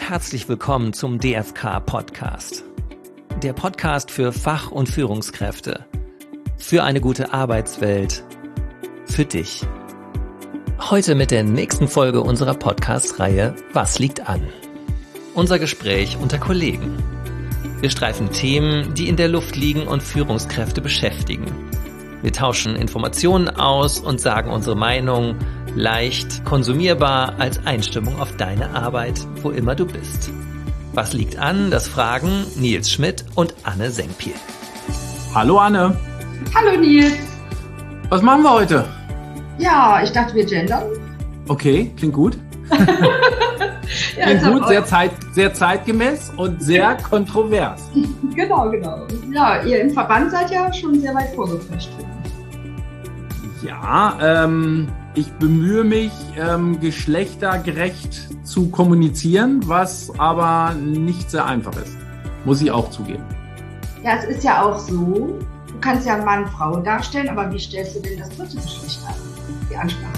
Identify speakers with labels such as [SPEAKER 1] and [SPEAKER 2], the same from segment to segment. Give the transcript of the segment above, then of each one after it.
[SPEAKER 1] herzlich willkommen zum DFK-Podcast. Der Podcast für Fach- und Führungskräfte. Für eine gute Arbeitswelt. Für dich. Heute mit der nächsten Folge unserer Podcast-Reihe Was liegt an? Unser Gespräch unter Kollegen. Wir streifen Themen, die in der Luft liegen und Führungskräfte beschäftigen. Wir tauschen Informationen aus und sagen unsere Meinung leicht konsumierbar als Einstimmung auf deine Arbeit, wo immer du bist. Was liegt an? Das fragen Nils Schmidt und Anne Sengpiel.
[SPEAKER 2] Hallo Anne.
[SPEAKER 3] Hallo Nils.
[SPEAKER 2] Was machen wir heute?
[SPEAKER 3] Ja, ich dachte, wir gendern.
[SPEAKER 2] Okay, klingt gut.
[SPEAKER 3] Ja,
[SPEAKER 2] klingt gut, sehr zeitgemäß und sehr kontrovers.
[SPEAKER 3] Genau. Ja, ihr im Verband seid ja schon sehr weit vorgeprescht.
[SPEAKER 2] Ja, ich bemühe mich, geschlechtergerecht zu kommunizieren, was aber nicht sehr einfach ist. Muss ich auch zugeben.
[SPEAKER 3] Ja, es ist ja auch so, du kannst ja Mann, Frau darstellen, aber wie stellst du denn das dritte Geschlecht dar? Die Ansprache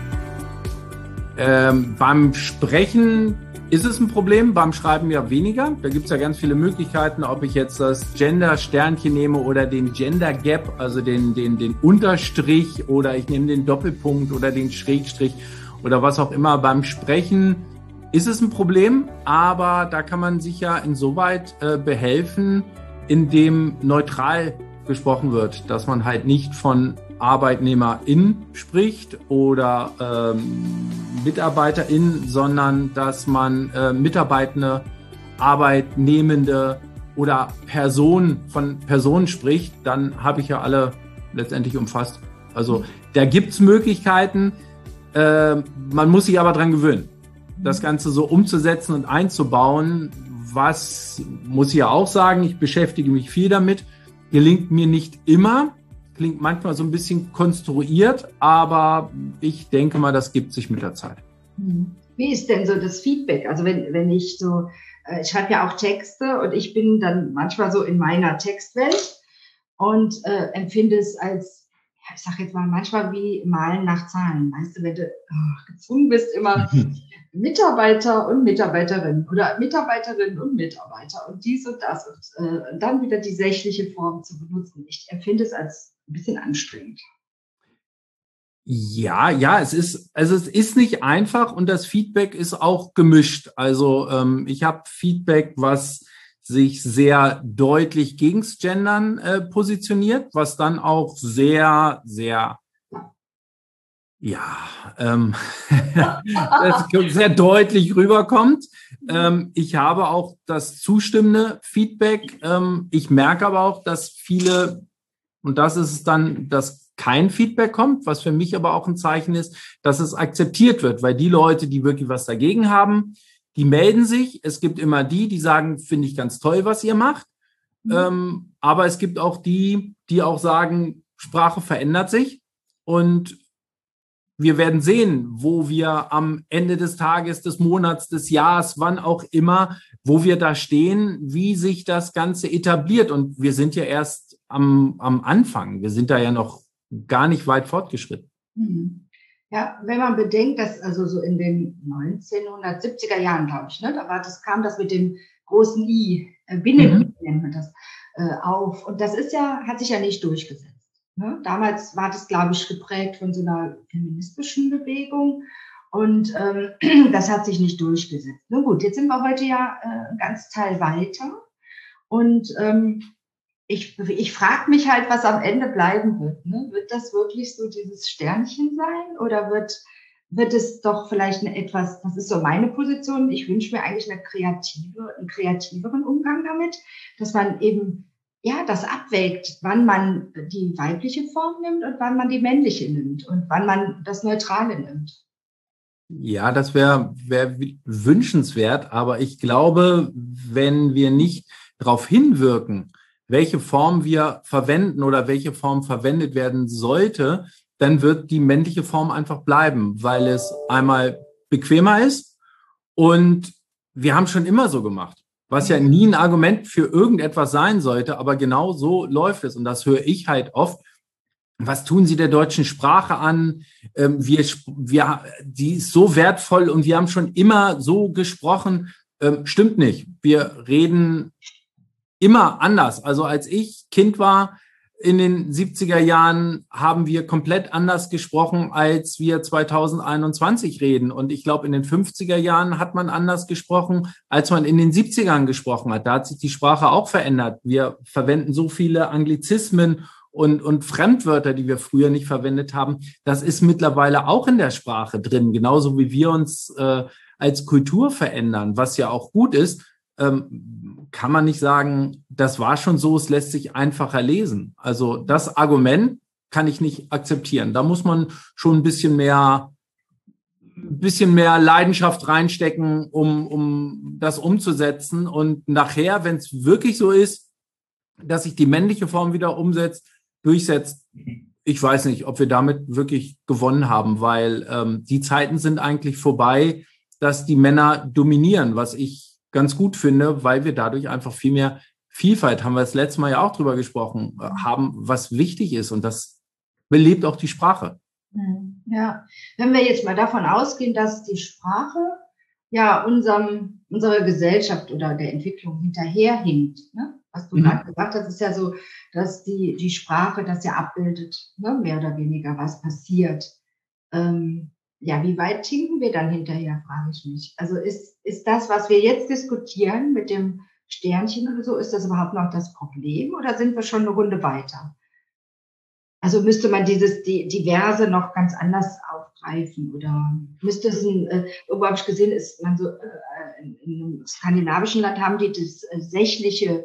[SPEAKER 3] machen.
[SPEAKER 2] Beim Sprechen ist es ein Problem, beim Schreiben ja weniger. Da gibt es ja ganz viele Möglichkeiten, ob ich jetzt das Gender-Sternchen nehme oder den Gender Gap, also den Unterstrich, oder ich nehme den Doppelpunkt oder den Schrägstrich oder was auch immer. Beim Sprechen ist es ein Problem, aber da kann man sich ja insoweit behelfen, indem neutral gesprochen wird, dass man halt nicht von ArbeitnehmerIn spricht oder MitarbeiterIn, sondern dass man Mitarbeitende, Arbeitnehmende oder von Personen spricht, dann habe ich ja alle letztendlich umfasst. Also da gibt's Möglichkeiten, man muss sich aber dran gewöhnen, das Ganze so umzusetzen und einzubauen. Was muss ich ja auch sagen, ich beschäftige mich viel damit, gelingt mir nicht immer. Klingt manchmal so ein bisschen konstruiert, aber ich denke mal, das gibt sich mit der Zeit.
[SPEAKER 3] Wie ist denn so das Feedback? Also wenn ich so, ich schreibe ja auch Texte und ich bin dann manchmal so in meiner Textwelt und empfinde es als, ja, ich sage jetzt mal, manchmal wie Malen nach Zahlen. Weißt du, wenn du gezwungen bist, immer Mitarbeiter und Mitarbeiterin oder Mitarbeiterinnen und Mitarbeiter und dies und das und dann wieder die sächliche Form zu benutzen. Ich empfinde es als ein bisschen anstrengend.
[SPEAKER 2] Ja, es ist nicht einfach und das Feedback ist auch gemischt. Also ich habe Feedback, was sich sehr deutlich gegens Gendern positioniert, was dann auch sehr, sehr sehr deutlich rüberkommt. Ich habe auch das zustimmende Feedback. Ich merke aber auch, dass viele, und das ist es dann, dass kein Feedback kommt, was für mich aber auch ein Zeichen ist, dass es akzeptiert wird, weil die Leute, die wirklich was dagegen haben, die melden sich. Es gibt immer die sagen, finde ich ganz toll, was ihr macht. Aber es gibt auch die auch sagen, Sprache verändert sich und wir werden sehen, wo wir am Ende des Tages, des Monats, des Jahres, wann auch immer, wo wir da stehen, wie sich das Ganze etabliert. Und wir sind ja erst am Anfang. Wir sind da ja noch gar nicht weit fortgeschritten.
[SPEAKER 3] Ja, wenn man bedenkt, dass also so in den 1970er Jahren, glaube ich, ne, kam das mit dem großen I, Binnen-I nennt man das, auf. Und das hat sich ja nicht durchgesetzt. Ne? Damals war das, glaube ich, geprägt von so einer feministischen Bewegung und das hat sich nicht durchgesetzt. Na gut, jetzt sind wir heute ja ein ganz Teil weiter und ich frage mich halt, was am Ende bleiben wird. Ne? Wird das wirklich so dieses Sternchen sein oder wird es doch vielleicht das ist so meine Position, ich wünsche mir eigentlich einen kreativeren Umgang damit, dass man eben das abwägt, wann man die weibliche Form nimmt und wann man die männliche nimmt und wann man das Neutrale nimmt.
[SPEAKER 2] Ja, das wäre wünschenswert, aber ich glaube, wenn wir nicht darauf hinwirken, welche Form wir verwenden oder welche Form verwendet werden sollte, dann wird die männliche Form einfach bleiben, weil es einmal bequemer ist und wir haben schon immer so gemacht. Was ja nie ein Argument für irgendetwas sein sollte, aber genau so läuft es. Und das höre ich halt oft. Was tun Sie der deutschen Sprache an? Die ist so wertvoll und wir haben schon immer so gesprochen. Stimmt nicht. Wir reden immer anders. Also als ich Kind war, in den 70er Jahren haben wir komplett anders gesprochen, als wir 2021 reden. Und ich glaube, in den 50er Jahren hat man anders gesprochen, als man in den 70ern gesprochen hat. Da hat sich die Sprache auch verändert. Wir verwenden so viele Anglizismen und Fremdwörter, die wir früher nicht verwendet haben. Das ist mittlerweile auch in der Sprache drin, genauso wie wir uns als Kultur verändern, was ja auch gut ist. Kann man nicht sagen, das war schon so, es lässt sich einfacher lesen. Also das Argument kann ich nicht akzeptieren. Da muss man schon ein bisschen mehr Leidenschaft reinstecken, um das umzusetzen. Und nachher, wenn es wirklich so ist, dass sich die männliche Form wieder durchsetzt, ich weiß nicht, ob wir damit wirklich gewonnen haben, weil die Zeiten sind eigentlich vorbei, dass die Männer dominieren, was ich ganz gut finde, weil wir dadurch einfach viel mehr Vielfalt, haben wir das letzte Mal ja auch drüber gesprochen, haben, was wichtig ist, und das belebt auch die Sprache.
[SPEAKER 3] Ja, wenn wir jetzt mal davon ausgehen, dass die Sprache ja unserer Gesellschaft oder der Entwicklung hinterherhinkt, ne? Was du gerade gesagt hast, ist ja so, dass die Sprache das ja abbildet, ne? Mehr oder weniger, was passiert. Ja, wie weit hinken wir dann hinterher, frage ich mich. Also ist das, was wir jetzt diskutieren mit dem Sternchen oder so, ist das überhaupt noch das Problem oder sind wir schon eine Runde weiter? Also müsste man die Diverse noch ganz anders aufgreifen oder müsste es irgendwo habe ich gesehen, ist man so, in einem skandinavischen Land haben die das sächliche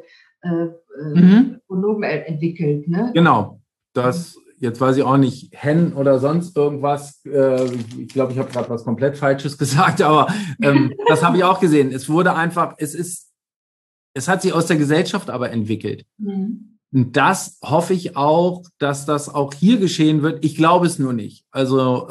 [SPEAKER 3] Pronomen entwickelt, ne?
[SPEAKER 2] Genau, jetzt weiß ich auch nicht, hen oder sonst irgendwas. Ich glaube, ich habe gerade was komplett Falsches gesagt, aber das habe ich auch gesehen. Es wurde einfach, es hat sich aus der Gesellschaft aber entwickelt. Und das hoffe ich auch, dass das auch hier geschehen wird. Ich glaube es nur nicht. Also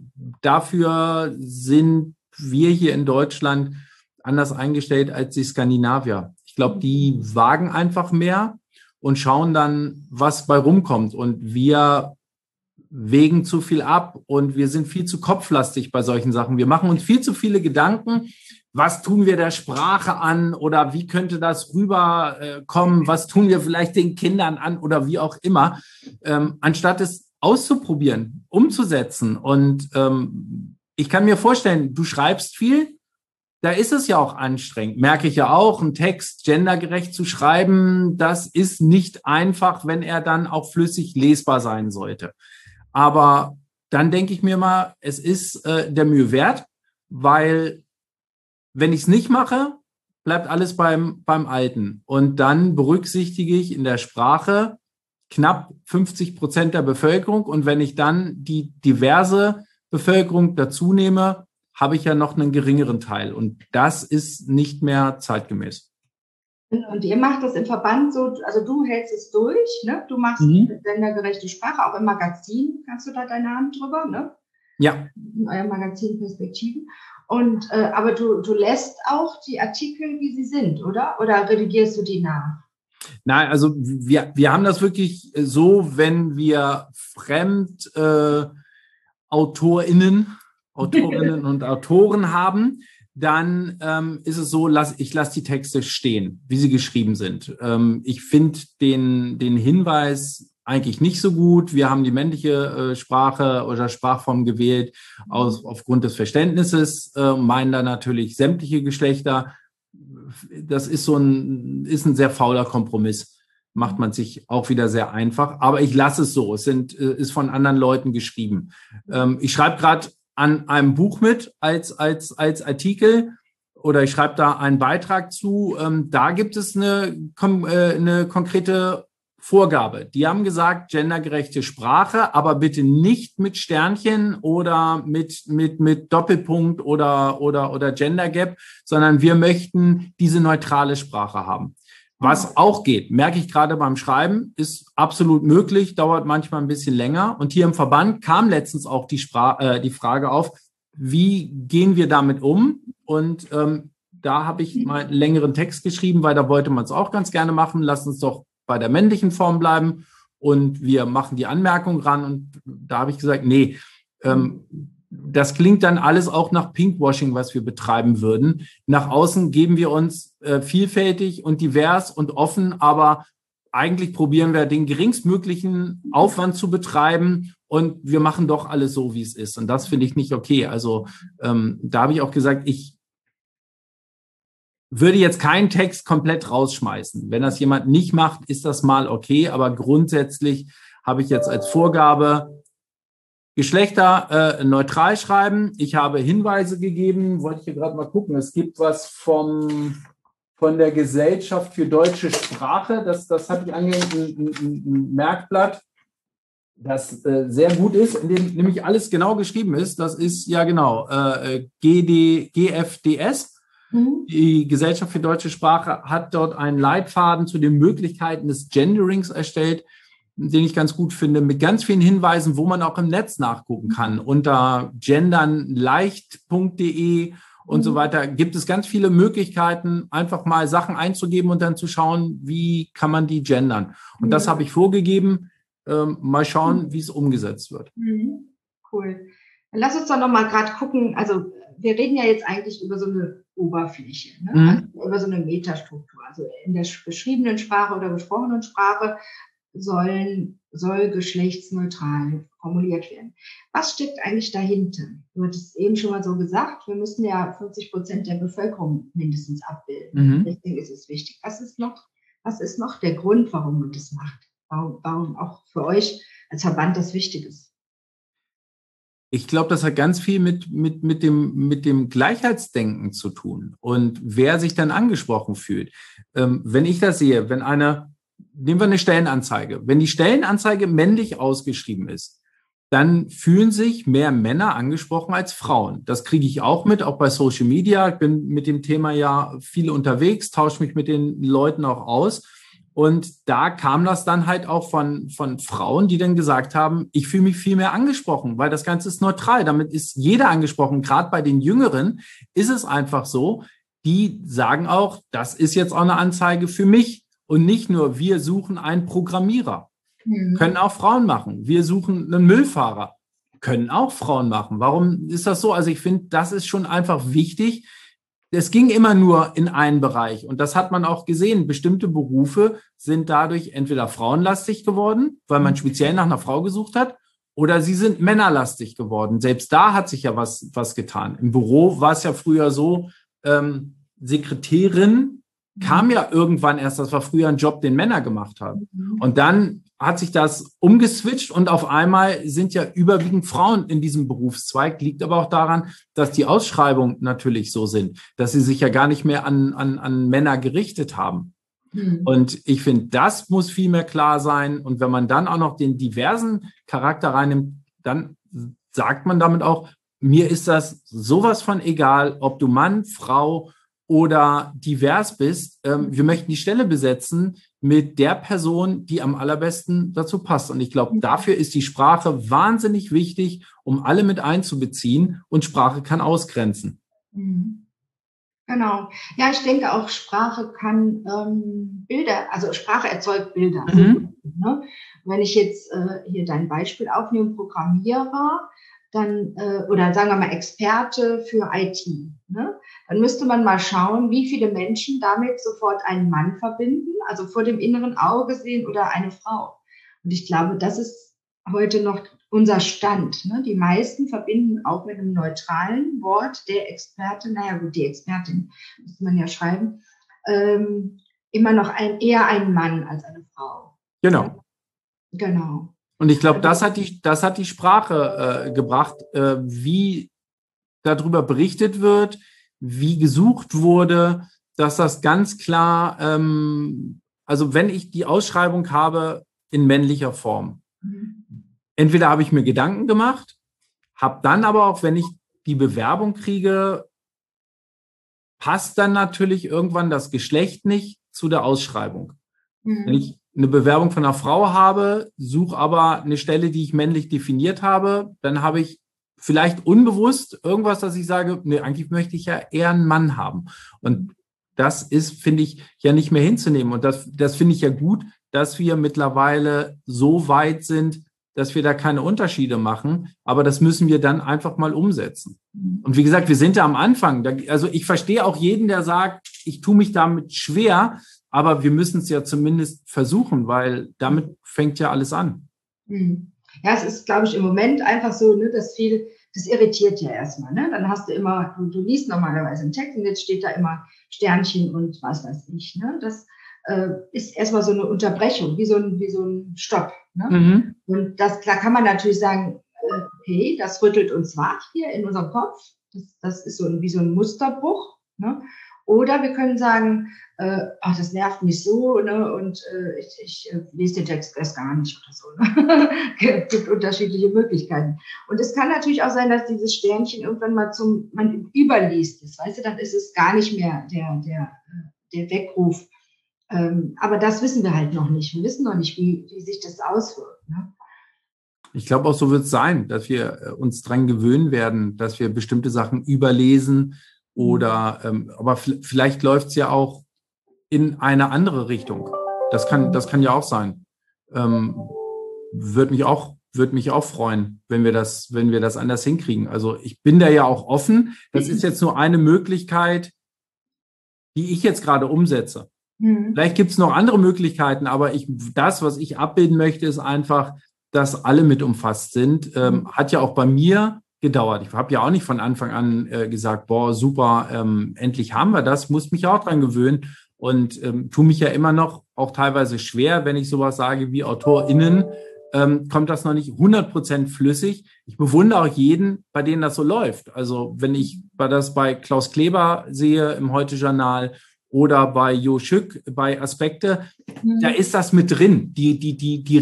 [SPEAKER 2] dafür sind wir hier in Deutschland anders eingestellt als die Skandinavier. Ich glaube, die wagen einfach mehr und schauen dann, was bei rumkommt. Und wir wägen zu viel ab und wir sind viel zu kopflastig bei solchen Sachen. Wir machen uns viel zu viele Gedanken. Was tun wir der Sprache an oder wie könnte das rüberkommen? Was tun wir vielleicht den Kindern an oder wie auch immer, anstatt es auszuprobieren, umzusetzen. Und ich kann mir vorstellen, du schreibst viel. Da ist es ja auch anstrengend, merke ich ja auch, einen Text gendergerecht zu schreiben, das ist nicht einfach, wenn er dann auch flüssig lesbar sein sollte. Aber dann denke ich mir mal, es ist der Mühe wert, weil wenn ich es nicht mache, bleibt alles beim Alten. Und dann berücksichtige ich in der Sprache knapp 50% der Bevölkerung. Und wenn ich dann die diverse Bevölkerung dazu nehme, habe ich ja noch einen geringeren Teil. Und das ist nicht mehr zeitgemäß.
[SPEAKER 3] Und ihr macht das im Verband so, also du hältst es durch, ne? Du machst gendergerechte Sprache, auch im Magazin kannst du da deine Hand drüber, ne?
[SPEAKER 2] Ja.
[SPEAKER 3] In eurem Magazin Perspektiven. Und aber du lässt auch die Artikel, wie sie sind, oder? Oder redigierst du die nach?
[SPEAKER 2] Nein, also wir haben das wirklich so, wenn wir Autorinnen und Autoren haben, dann ist es so, ich lasse die Texte stehen, wie sie geschrieben sind. Ich finde den Hinweis eigentlich nicht so gut. Wir haben die männliche Sprache oder Sprachform gewählt aufgrund des Verständnisses, meinen da natürlich sämtliche Geschlechter. Das ist ist ein sehr fauler Kompromiss. Macht man sich auch wieder sehr einfach. Aber ich lasse es so. Ist von anderen Leuten geschrieben. Ich schreibe gerade an einem Buch mit als Artikel oder ich schreibe da einen Beitrag zu. Da gibt es eine konkrete Vorgabe. Die haben gesagt, gendergerechte Sprache, aber bitte nicht mit Sternchen oder mit Doppelpunkt oder Gender Gap, sondern wir möchten diese neutrale Sprache haben. Was auch geht, merke ich gerade beim Schreiben, ist absolut möglich, dauert manchmal ein bisschen länger. Und hier im Verband kam letztens auch die Frage auf, wie gehen wir damit um? Und da habe ich mal einen längeren Text geschrieben, weil da wollte man es auch ganz gerne machen. Lass uns doch bei der männlichen Form bleiben und wir machen die Anmerkung ran. Und da habe ich gesagt, nee, das klingt dann alles auch nach Pinkwashing, was wir betreiben würden. Nach außen geben wir uns vielfältig und divers und offen, aber eigentlich probieren wir den geringstmöglichen Aufwand zu betreiben und wir machen doch alles so, wie es ist. Und das finde ich nicht okay. Also da habe ich auch gesagt, ich würde jetzt keinen Text komplett rausschmeißen. Wenn das jemand nicht macht, ist das mal okay. Aber grundsätzlich habe ich jetzt als Vorgabe Geschlechter neutral schreiben. Ich habe Hinweise gegeben, wollte ich hier gerade mal gucken. Es gibt was von der Gesellschaft für deutsche Sprache. Das habe ich angehängt, ein Merkblatt, das sehr gut ist, in dem nämlich alles genau geschrieben ist. Das ist ja genau GFDS. Die Gesellschaft für deutsche Sprache hat dort einen Leitfaden zu den Möglichkeiten des Genderings erstellt, den ich ganz gut finde, mit ganz vielen Hinweisen, wo man auch im Netz nachgucken kann. Unter gendernleicht.de und so weiter gibt es ganz viele Möglichkeiten, einfach mal Sachen einzugeben und dann zu schauen, wie kann man die gendern. Und das habe ich vorgegeben. Mal schauen, wie es umgesetzt wird.
[SPEAKER 3] Cool. Dann lass uns doch noch mal gerade gucken. Also wir reden ja jetzt eigentlich über so eine Oberfläche, ne? Also über so eine Metastruktur. Also in der beschriebenen Sprache oder gesprochenen Sprache soll geschlechtsneutral formuliert werden. Was steckt eigentlich dahinter? Du hattest eben schon mal so gesagt, wir müssen ja 50% der Bevölkerung mindestens abbilden. Deswegen ist es wichtig. Was ist noch der Grund, warum man das macht? Warum auch für euch als Verband das wichtig ist?
[SPEAKER 2] Ich glaube, das hat ganz viel mit dem Gleichheitsdenken zu tun und wer sich dann angesprochen fühlt. Wenn ich das sehe, nehmen wir eine Stellenanzeige. Wenn die Stellenanzeige männlich ausgeschrieben ist, dann fühlen sich mehr Männer angesprochen als Frauen. Das kriege ich auch mit, auch bei Social Media. Ich bin mit dem Thema ja viel unterwegs, tausche mich mit den Leuten auch aus. Und da kam das dann halt auch von Frauen, die dann gesagt haben, ich fühle mich viel mehr angesprochen, weil das Ganze ist neutral. Damit ist jeder angesprochen. Gerade bei den Jüngeren ist es einfach so, die sagen auch, das ist jetzt auch eine Anzeige für mich. Und nicht nur, wir suchen einen Programmierer. Können auch Frauen machen. Wir suchen einen Müllfahrer. Können auch Frauen machen. Warum ist das so? Also ich finde, das ist schon einfach wichtig. Es ging immer nur in einen Bereich. Und das hat man auch gesehen. Bestimmte Berufe sind dadurch entweder frauenlastig geworden, weil man speziell nach einer Frau gesucht hat, oder sie sind männerlastig geworden. Selbst da hat sich ja was getan. Im Büro war es ja früher so, Sekretärin kam ja irgendwann erst, das war früher ein Job, den Männer gemacht haben. Und dann hat sich das umgeswitcht und auf einmal sind ja überwiegend Frauen in diesem Berufszweig. Liegt aber auch daran, dass die Ausschreibungen natürlich so sind, dass sie sich ja gar nicht mehr an Männer gerichtet haben. Und ich finde, das muss viel mehr klar sein. Und wenn man dann auch noch den diversen Charakter reinnimmt, dann sagt man damit auch, mir ist das sowas von egal, ob du Mann, Frau oder divers bist. Wir möchten die Stelle besetzen mit der Person, die am allerbesten dazu passt. Und ich glaube, dafür ist die Sprache wahnsinnig wichtig, um alle mit einzubeziehen. Und Sprache kann ausgrenzen.
[SPEAKER 3] Genau. Ja, ich denke auch, Sprache kann Bilder, also Sprache erzeugt Bilder. Ne? Wenn ich jetzt hier dein Beispiel aufnehme, Programmierer, dann, oder sagen wir mal Experte für IT, ne? Dann müsste man mal schauen, wie viele Menschen damit sofort einen Mann verbinden, also vor dem inneren Auge sehen, oder eine Frau. Und ich glaube, das ist heute noch unser Stand. Ne? Die meisten verbinden auch mit einem neutralen Wort der Experte, naja gut, die Expertin müsste man ja schreiben, immer noch eher einen Mann als eine Frau.
[SPEAKER 2] Genau.
[SPEAKER 3] Genau.
[SPEAKER 2] Und ich glaube, das hat die Sprache gebracht, wie darüber berichtet wird, wie gesucht wurde, dass das ganz klar, also wenn ich die Ausschreibung habe in männlicher Form, entweder habe ich mir Gedanken gemacht, habe dann aber auch, wenn ich die Bewerbung kriege, passt dann natürlich irgendwann das Geschlecht nicht zu der Ausschreibung. Wenn ich eine Bewerbung von einer Frau habe, suche aber eine Stelle, die ich männlich definiert habe, dann habe ich vielleicht unbewusst irgendwas, dass ich sage, nee, eigentlich möchte ich ja eher einen Mann haben. Und das ist, finde ich, ja nicht mehr hinzunehmen. Und das finde ich ja gut, dass wir mittlerweile so weit sind, dass wir da keine Unterschiede machen, aber das müssen wir dann einfach mal umsetzen. Und wie gesagt, wir sind ja am Anfang. Also ich verstehe auch jeden, der sagt, ich tue mich damit schwer, aber wir müssen es ja zumindest versuchen, weil damit fängt ja alles an.
[SPEAKER 3] Ja, es ist, glaube ich, im Moment einfach so, ne, das irritiert ja erstmal. Ne? Dann hast du immer, du liest normalerweise einen Text und jetzt steht da immer Sternchen und was weiß ich. Ne? Das ist erstmal so eine Unterbrechung, wie so ein Stopp. Ne? Und da kann man natürlich sagen, okay, das rüttelt uns wach hier in unserem Kopf. Das ist wie so ein Musterbruch. Ne? Oder wir können sagen, das nervt mich so, ne? Und ich lese den Text erst gar nicht oder so. Ne? Es gibt unterschiedliche Möglichkeiten. Und es kann natürlich auch sein, dass dieses Sternchen irgendwann mal man überliest ist. Weißt du, dann ist es gar nicht mehr der Weckruf. Aber das wissen wir halt noch nicht. Wir wissen noch nicht, wie sich das auswirkt. Ne?
[SPEAKER 2] Ich glaube, auch so wird es sein, dass wir uns dran gewöhnen werden, dass wir bestimmte Sachen überlesen oder, aber vielleicht läuft es ja auch in eine andere Richtung. Das kann ja auch sein. Würde mich auch freuen, wenn wir das anders hinkriegen. Also ich bin da ja auch offen. Das ist jetzt nur eine Möglichkeit, die ich jetzt gerade umsetze. Vielleicht gibt es noch andere Möglichkeiten, aber was ich abbilden möchte, ist einfach, dass alle mit umfasst sind. Hat ja auch bei mir gedauert. Ich habe ja auch nicht von Anfang an gesagt, boah, super, endlich haben wir das, muss mich auch dran gewöhnen und tue mich ja immer noch auch teilweise schwer, wenn ich sowas sage wie AutorInnen, kommt das noch nicht 100% flüssig. Ich bewundere auch jeden, bei denen das so läuft. Also wenn ich das bei Klaus Kleber sehe im Heute-Journal oder bei Jo Schück, bei Aspekte, da ist das mit drin. Die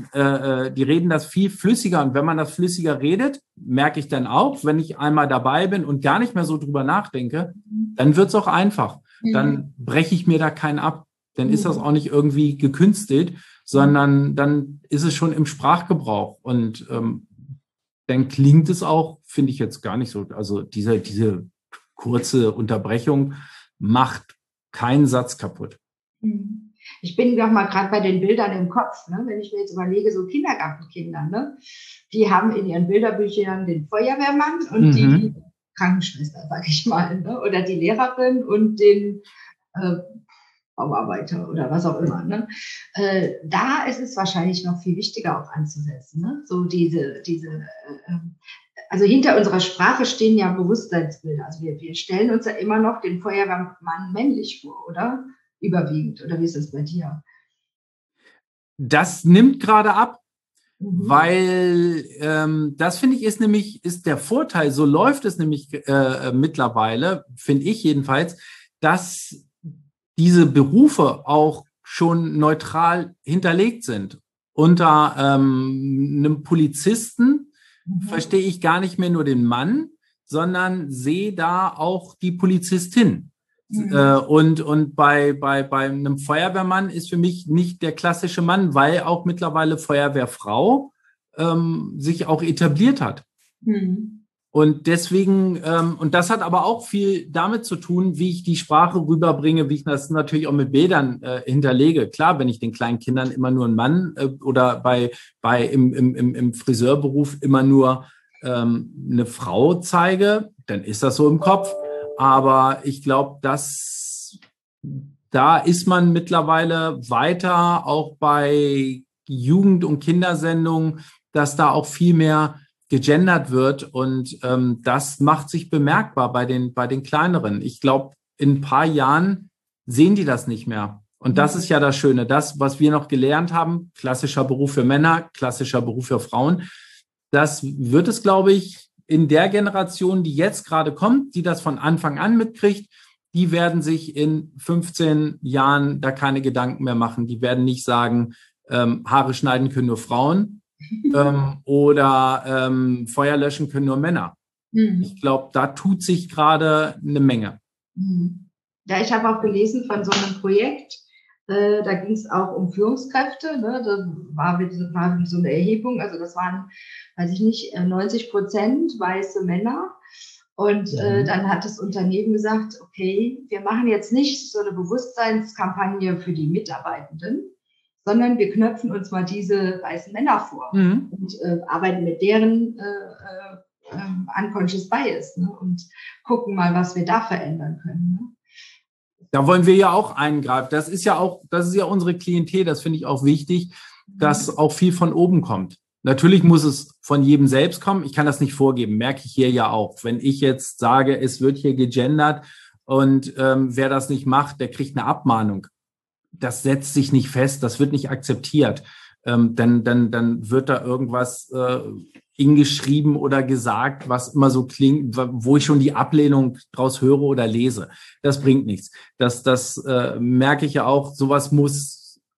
[SPEAKER 2] reden das viel flüssiger. Und wenn man das flüssiger redet, merke ich dann auch, wenn ich einmal dabei bin und gar nicht mehr so drüber nachdenke, dann wird's auch einfach. Dann breche ich mir da keinen ab. Dann ist das auch nicht irgendwie gekünstelt, sondern dann ist es schon im Sprachgebrauch. Und dann klingt es auch, finde ich jetzt gar nicht so. Also diese kurze Unterbrechung macht keinen Satz kaputt.
[SPEAKER 3] Ich bin doch mal gerade bei den Bildern im Kopf, ne? Wenn ich mir jetzt überlege, so Kindergartenkinder, ne? Die haben in ihren Bilderbüchern den Feuerwehrmann und die Krankenschwester, sag ich mal, ne? Oder die Lehrerin und den Bauarbeiter oder was auch immer. Ne? Da ist es wahrscheinlich noch viel wichtiger auch anzusetzen. Ne? So also hinter unserer Sprache stehen ja Bewusstseinsbilder. Also wir stellen uns ja immer noch den Feuerwehrmann männlich vor, oder? Überwiegend. Oder wie ist das bei dir?
[SPEAKER 2] Das nimmt gerade ab, weil das, finde ich, ist der Vorteil, so läuft es nämlich mittlerweile, finde ich jedenfalls, dass diese Berufe auch schon neutral hinterlegt sind. Unter einem Polizisten verstehe ich gar nicht mehr nur den Mann, sondern sehe da auch die Polizistin. Und bei einem Feuerwehrmann ist für mich nicht der klassische Mann, weil auch mittlerweile Feuerwehrfrau sich auch etabliert hat. Und deswegen, und das hat aber auch viel damit zu tun, wie ich die Sprache rüberbringe, wie ich das natürlich auch mit Bildern hinterlege. Klar, wenn ich den kleinen Kindern immer nur einen Mann oder im Friseurberuf immer nur eine Frau zeige, dann ist das so im Kopf. Aber ich glaube, da ist man mittlerweile weiter, auch bei Jugend- und Kindersendungen, dass da auch viel mehr gegendert wird und das macht sich bemerkbar bei den Kleineren. Ich glaube, in ein paar Jahren sehen die das nicht mehr. Und das ist ja das Schöne. Das, was wir noch gelernt haben, klassischer Beruf für Männer, klassischer Beruf für Frauen, das wird es, glaube ich, in der Generation, die jetzt gerade kommt, die das von Anfang an mitkriegt, die werden sich in 15 Jahren da keine Gedanken mehr machen. Die werden nicht sagen, Haare schneiden können nur Frauen. Oder Feuer löschen können nur Männer. Ich glaube, da tut sich gerade eine Menge.
[SPEAKER 3] Ja, ich habe auch gelesen von so einem Projekt, da ging es auch um Führungskräfte. Ne? Da war so eine Erhebung, also das waren, weiß ich nicht, 90% weiße Männer. Und dann hat das Unternehmen gesagt, okay, wir machen jetzt nicht so eine Bewusstseinskampagne für die Mitarbeitenden, sondern wir knöpfen uns mal diese weißen Männer vor und arbeiten mit deren unconscious bias, ne? Und gucken mal, was wir da verändern können. Ne?
[SPEAKER 2] Da wollen wir ja auch eingreifen. Das ist ja unsere Klientel, das finde ich auch wichtig, dass auch viel von oben kommt. Natürlich muss es von jedem selbst kommen. Ich kann das nicht vorgeben, merke ich hier ja auch. Wenn ich jetzt sage, es wird hier gegendert und wer das nicht macht, der kriegt eine Abmahnung. Das setzt sich nicht fest, das wird nicht akzeptiert. Dann wird da irgendwas hingeschrieben oder gesagt, was immer so klingt, wo ich schon die Ablehnung draus höre oder lese. Das bringt nichts. Das merke ich ja auch, sowas muss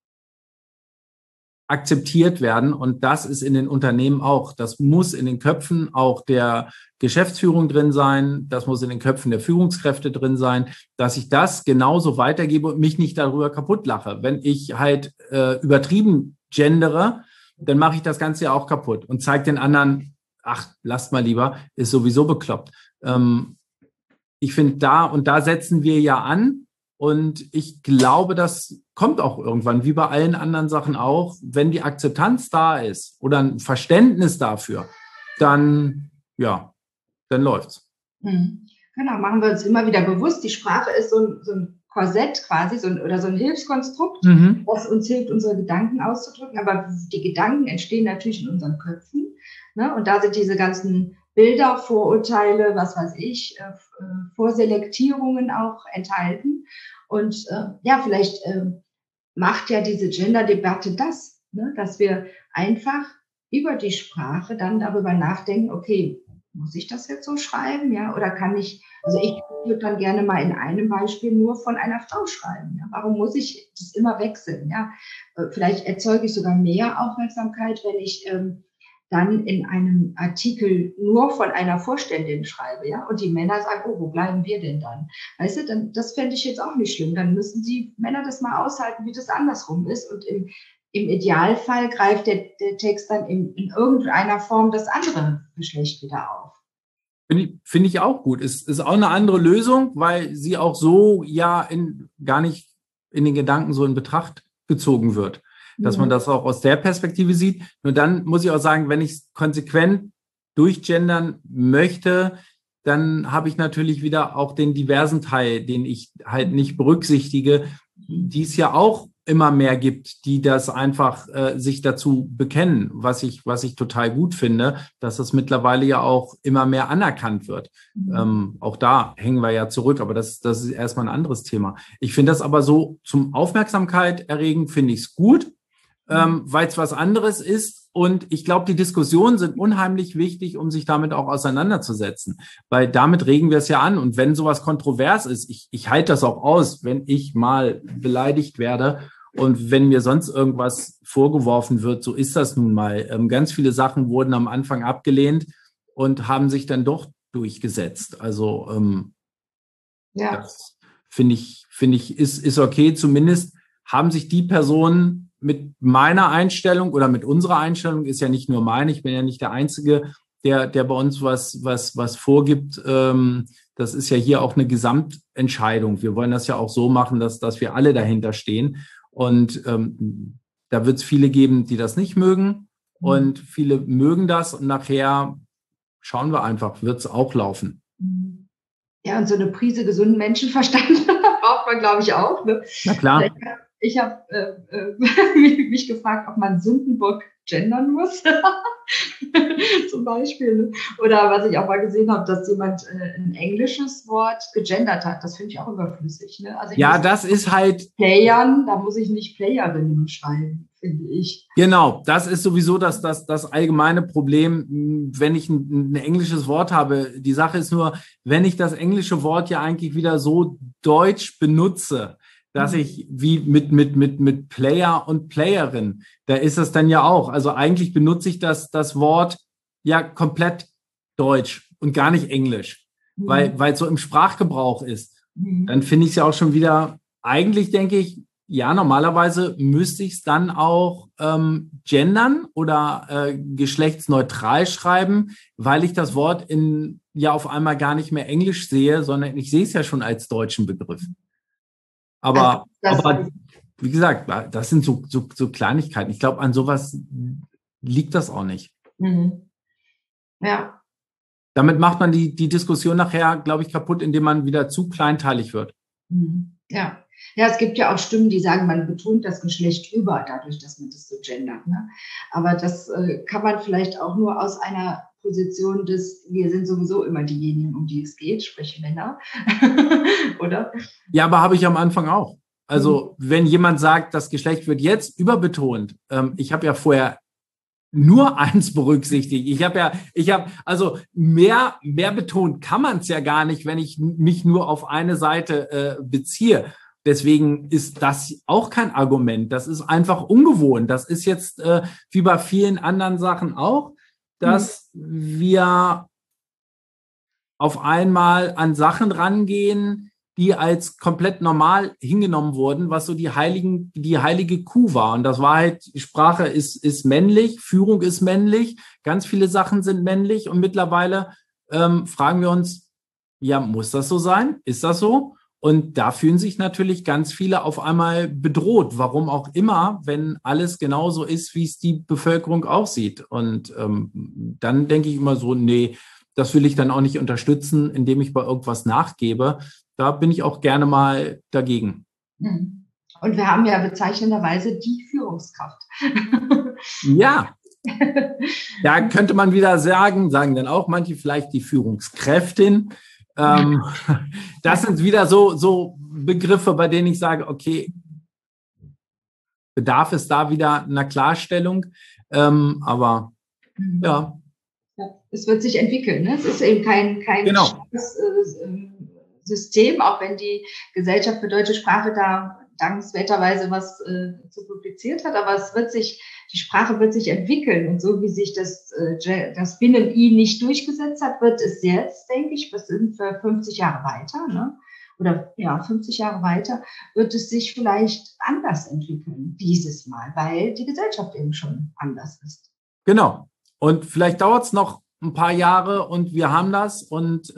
[SPEAKER 2] akzeptiert werden und das ist in den Unternehmen auch. Das muss in den Köpfen auch der Geschäftsführung drin sein, das muss in den Köpfen der Führungskräfte drin sein, dass ich das genauso weitergebe und mich nicht darüber kaputt lache. Wenn ich halt übertrieben gendere, dann mache ich das Ganze ja auch kaputt und zeige den anderen, ach, lasst mal lieber, ist sowieso bekloppt. Ich finde da setzen wir ja an. Und ich glaube, das kommt auch irgendwann, wie bei allen anderen Sachen auch, wenn die Akzeptanz da ist oder ein Verständnis dafür, dann läuft's.
[SPEAKER 3] Genau, machen wir uns immer wieder bewusst, die Sprache ist so ein Korsett quasi, so ein Hilfskonstrukt, das uns hilft, unsere Gedanken auszudrücken. Aber die Gedanken entstehen natürlich in unseren Köpfen. Ne? Und da sind diese ganzen Bilder, Vorurteile, was weiß ich, Vorselektierungen auch enthalten. Und vielleicht macht ja diese Gender-Debatte das, ne? Dass wir einfach über die Sprache dann darüber nachdenken, okay, muss ich das jetzt so schreiben, ja? Oder kann ich, also ich würde dann gerne mal in einem Beispiel nur von einer Frau schreiben. Ja? Warum muss ich das immer wechseln? Ja? Vielleicht erzeuge ich sogar mehr Aufmerksamkeit, wenn ich dann in einem Artikel nur von einer Vorständin schreibe, ja, und die Männer sagen, oh, wo bleiben wir denn dann? Weißt du, dann, das fände ich jetzt auch nicht schlimm. Dann müssen die Männer das mal aushalten, wie das andersrum ist. Und im Idealfall greift der Text dann in irgendeiner Form das andere Geschlecht wieder auf.
[SPEAKER 2] Finde ich auch gut. Ist auch eine andere Lösung, weil sie auch so ja gar nicht in den Gedanken so in Betracht gezogen wird. Dass man das auch aus der Perspektive sieht. Nur dann muss ich auch sagen, wenn ich es konsequent durchgendern möchte, dann habe ich natürlich wieder auch den diversen Teil, den ich halt nicht berücksichtige, die es ja auch immer mehr gibt, die das einfach sich dazu bekennen, was ich total gut finde, dass das mittlerweile ja auch immer mehr anerkannt wird. Auch da hängen wir ja zurück, aber das ist erstmal ein anderes Thema. Ich finde das aber so zum Aufmerksamkeit erregen, finde ich es gut. Weil es was anderes ist. Und ich glaube, die Diskussionen sind unheimlich wichtig, um sich damit auch auseinanderzusetzen. Weil damit regen wir es ja an. Und wenn sowas kontrovers ist, ich halte das auch aus, wenn ich mal beleidigt werde und wenn mir sonst irgendwas vorgeworfen wird, so ist das nun mal. Ganz viele Sachen wurden am Anfang abgelehnt und haben sich dann doch durchgesetzt. Also das finde ich ist okay. Zumindest haben sich die Personen mit meiner Einstellung oder mit unserer Einstellung, ist ja nicht nur meine, ich bin ja nicht der Einzige, der bei uns was vorgibt. Das ist ja hier auch eine Gesamtentscheidung. Wir wollen das ja auch so machen, dass wir alle dahinter stehen. Und da wird es viele geben, die das nicht mögen. Und viele mögen das. Und nachher schauen wir einfach, wird es auch laufen.
[SPEAKER 3] Ja, und so eine Prise gesunden Menschenverstand braucht man, glaube ich, auch. Ne?
[SPEAKER 2] Na klar.
[SPEAKER 3] Ich habe mich gefragt, ob man Sündenbock gendern muss, zum Beispiel. Ne? Oder was ich auch mal gesehen habe, dass jemand ein englisches Wort gegendert hat. Das finde ich auch überflüssig. Ne? Also
[SPEAKER 2] ja, das ist halt...
[SPEAKER 3] Playern, da muss ich nicht Playerinnen schreiben, finde ich.
[SPEAKER 2] Genau, das ist sowieso das allgemeine Problem, wenn ich ein englisches Wort habe. Die Sache ist nur, wenn ich das englische Wort ja eigentlich wieder so deutsch benutze, dass ich wie mit Player und Playerin, da ist es dann ja auch. Also eigentlich benutze ich das Wort ja komplett deutsch und gar nicht englisch, weil es so im Sprachgebrauch ist. Dann finde ich es ja auch schon wieder, eigentlich denke ich, ja, normalerweise müsste ich es dann auch gendern oder geschlechtsneutral schreiben, weil ich das Wort auf einmal gar nicht mehr englisch sehe, sondern ich sehe es ja schon als deutschen Begriff. Aber wie gesagt, das sind so Kleinigkeiten. Ich glaube, an sowas liegt das auch nicht.
[SPEAKER 3] Mhm. Ja.
[SPEAKER 2] Damit macht man die Diskussion nachher, glaube ich, kaputt, indem man wieder zu kleinteilig wird.
[SPEAKER 3] Mhm. Ja. Ja, es gibt ja auch Stimmen, die sagen, man betont das Geschlecht über, dadurch, dass man das so gendert. Ne? Aber das kann man vielleicht auch nur aus einer Position des, wir sind sowieso immer diejenigen, um die es geht, sprich Männer, oder?
[SPEAKER 2] Ja, aber habe ich am Anfang auch. Also wenn jemand sagt, das Geschlecht wird jetzt überbetont, ich habe ja vorher nur eins berücksichtigt. Ich habe also mehr betont kann man es ja gar nicht, wenn ich mich nur auf eine Seite beziehe. Deswegen ist das auch kein Argument. Das ist einfach ungewohnt. Das ist jetzt wie bei vielen anderen Sachen auch, dass wir auf einmal an Sachen rangehen, die als komplett normal hingenommen wurden, was so die heilige Kuh war. Und das war halt, Sprache ist männlich, Führung ist männlich, ganz viele Sachen sind männlich. Und mittlerweile fragen wir uns, ja, muss das so sein? Ist das so? Und da fühlen sich natürlich ganz viele auf einmal bedroht. Warum auch immer, wenn alles genauso ist, wie es die Bevölkerung auch sieht. Und dann denke ich immer so, nee, das will ich dann auch nicht unterstützen, indem ich bei irgendwas nachgebe. Da bin ich auch gerne mal dagegen.
[SPEAKER 3] Und wir haben ja bezeichnenderweise die Führungskraft.
[SPEAKER 2] Ja, da könnte man wieder sagen dann auch manche vielleicht die Führungskräftin. Das sind wieder so Begriffe, bei denen ich sage, okay, bedarf es da wieder einer Klarstellung. Aber ja.
[SPEAKER 3] Es wird sich entwickeln. Ne? Es ist eben kein
[SPEAKER 2] genau.
[SPEAKER 3] System, auch wenn die Gesellschaft für deutsche Sprache da dankenswerterweise was zu publiziert hat, aber die Sprache wird sich entwickeln und so wie sich das Binnen-I nicht durchgesetzt hat, wird es jetzt, denke ich, bis für 50 Jahre weiter, ne? Oder ja, 50 Jahre weiter, wird es sich vielleicht anders entwickeln, dieses Mal, weil die Gesellschaft eben schon anders ist.
[SPEAKER 2] Genau. Und vielleicht dauert es noch ein paar Jahre und wir haben das und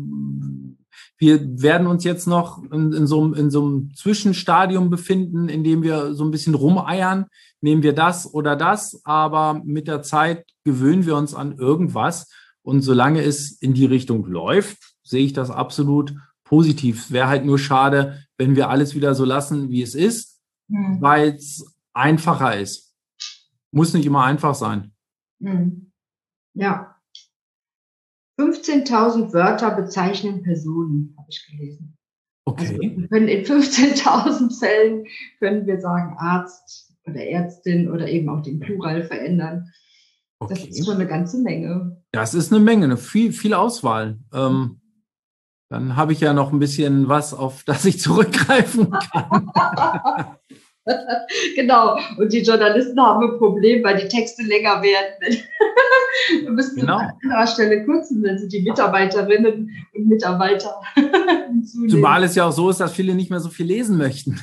[SPEAKER 2] wir werden uns jetzt noch in so einem Zwischenstadium befinden, in dem wir so ein bisschen rumeiern. Nehmen wir das oder das, aber mit der Zeit gewöhnen wir uns an irgendwas. Und solange es in die Richtung läuft, sehe ich das absolut positiv. Es wäre halt nur schade, wenn wir alles wieder so lassen, wie es ist, weil es einfacher ist. Muss nicht immer einfach sein.
[SPEAKER 3] Ja. 15.000 Wörter bezeichnen Personen, habe ich gelesen.
[SPEAKER 2] Okay.
[SPEAKER 3] Also wir können in 15.000 Fällen können wir sagen Arzt oder Ärztin oder eben auch den Plural verändern. Okay. Das ist schon eine ganze Menge.
[SPEAKER 2] Das ist eine Menge, viel Auswahl. Dann habe ich ja noch ein bisschen was, auf das ich zurückgreifen kann.
[SPEAKER 3] Genau. Und die Journalisten haben ein Problem, weil die Texte länger werden. Wir müssen an anderer Stelle kürzen, wenn sie die Mitarbeiterinnen und Mitarbeiter hinzunehmen.
[SPEAKER 2] Zumal es ja auch so ist, dass viele nicht mehr so viel lesen möchten.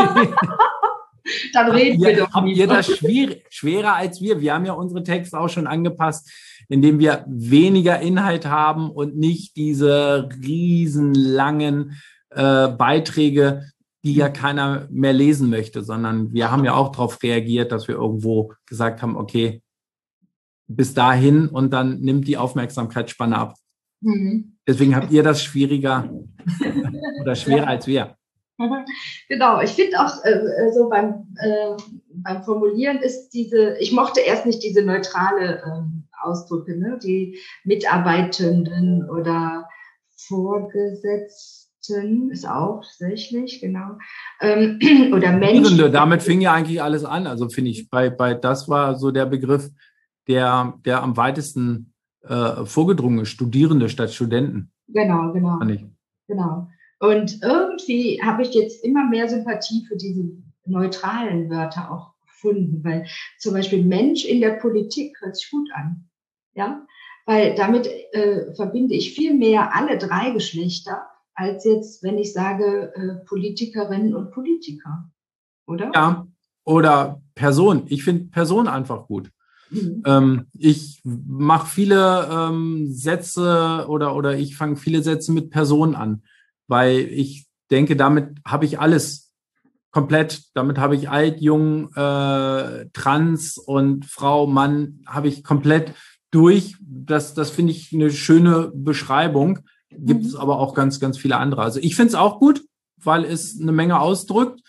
[SPEAKER 3] Dann reden wir doch
[SPEAKER 2] habt ihr das schwerer als wir? Wir haben ja unsere Texte auch schon angepasst, indem wir weniger Inhalt haben und nicht diese riesenlangen Beiträge, die ja keiner mehr lesen möchte, sondern wir haben ja auch darauf reagiert, dass wir irgendwo gesagt haben, okay, bis dahin und dann nimmt die Aufmerksamkeitsspanne ab. Deswegen habt ihr das schwieriger oder schwerer als wir.
[SPEAKER 3] Genau, ich finde auch so beim Formulieren ist ich mochte erst nicht diese neutrale Ausdrücke, ne? Die Mitarbeitenden oder Vorgesetzten ist auch tatsächlich, genau. Oder Menschen.
[SPEAKER 2] Damit fing ja eigentlich alles an, also finde ich, das war so der Begriff, der am weitesten vorgedrungen ist, Studierende statt Studenten.
[SPEAKER 3] Genau. Genau. Und irgendwie habe ich jetzt immer mehr Sympathie für diese neutralen Wörter auch gefunden, weil zum Beispiel Mensch in der Politik hört sich gut an. Ja, weil damit verbinde ich viel mehr alle drei Geschlechter, als jetzt, wenn ich sage Politikerinnen und Politiker. Oder?
[SPEAKER 2] Ja, oder Person. Ich finde Person einfach gut. Ich mache viele Sätze oder ich fange viele Sätze mit Person an, weil ich denke, damit habe ich alles komplett. Damit habe ich alt, jung, trans und Frau, Mann, habe ich komplett durch. Das finde ich eine schöne Beschreibung. Gibt es aber auch ganz, ganz viele andere. Also ich finde es auch gut, weil es eine Menge ausdrückt.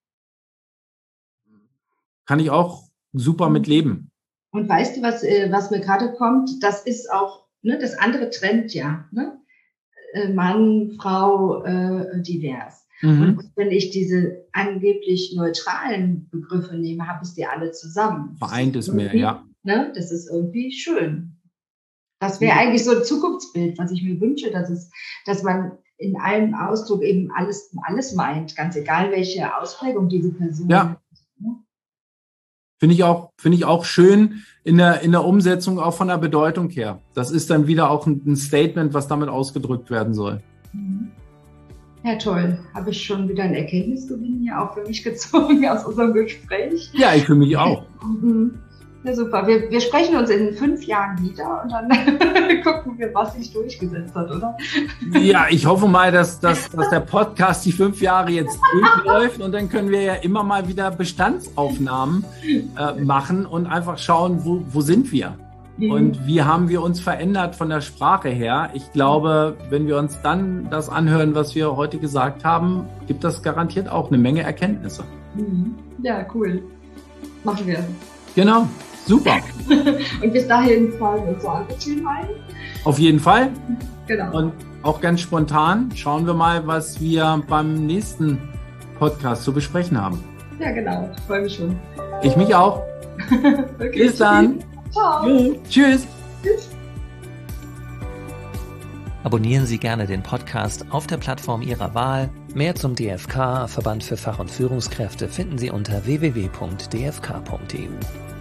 [SPEAKER 2] Kann ich auch super mit leben.
[SPEAKER 3] Und weißt du, was mir gerade kommt? Das ist auch, ne, das andere trennt ja, ne? Mann, Frau, divers. Und wenn ich diese angeblich neutralen Begriffe nehme, habe ich die alle zusammen.
[SPEAKER 2] Vereint es mehr, ja.
[SPEAKER 3] Ne? Das ist irgendwie schön. Das wäre eigentlich so ein Zukunftsbild, was ich mir wünsche, dass man in einem Ausdruck eben alles meint, ganz egal, welche Ausprägung diese Person hat.
[SPEAKER 2] Finde ich auch schön in der Umsetzung, auch von der Bedeutung her. Das ist dann wieder auch ein Statement, was damit ausgedrückt werden soll.
[SPEAKER 3] Ja, toll. Habe ich schon wieder einen Erkenntnisgewinn hier auch für mich gezogen aus unserem Gespräch.
[SPEAKER 2] Ja, ich für mich auch.
[SPEAKER 3] Ja, super. Wir sprechen uns in 5 Jahren wieder und dann gucken wir, was sich durchgesetzt hat, oder?
[SPEAKER 2] Ja, ich hoffe mal, dass der Podcast die 5 Jahre jetzt durchläuft und dann können wir ja immer mal wieder Bestandsaufnahmen machen und einfach schauen, wo sind wir und wie haben wir uns verändert von der Sprache her. Ich glaube, wenn wir uns dann das anhören, was wir heute gesagt haben, gibt das garantiert auch eine Menge Erkenntnisse.
[SPEAKER 3] Ja, cool. Machen wir.
[SPEAKER 2] Genau. Super.
[SPEAKER 3] Und bis dahin fallen uns so andere Themen ein.
[SPEAKER 2] Auf jeden Fall.
[SPEAKER 3] Genau.
[SPEAKER 2] Und auch ganz spontan schauen wir mal, was wir beim nächsten Podcast zu besprechen haben.
[SPEAKER 3] Ja, genau. Ich freue mich schon.
[SPEAKER 2] Ich mich auch.
[SPEAKER 3] Okay,
[SPEAKER 2] bis dann.
[SPEAKER 3] Ciao.
[SPEAKER 2] Jo, tschüss.
[SPEAKER 3] Tschüss.
[SPEAKER 1] Abonnieren Sie gerne den Podcast auf der Plattform Ihrer Wahl. Mehr zum DFK, Verband für Fach- und Führungskräfte, finden Sie unter www.dfk.eu.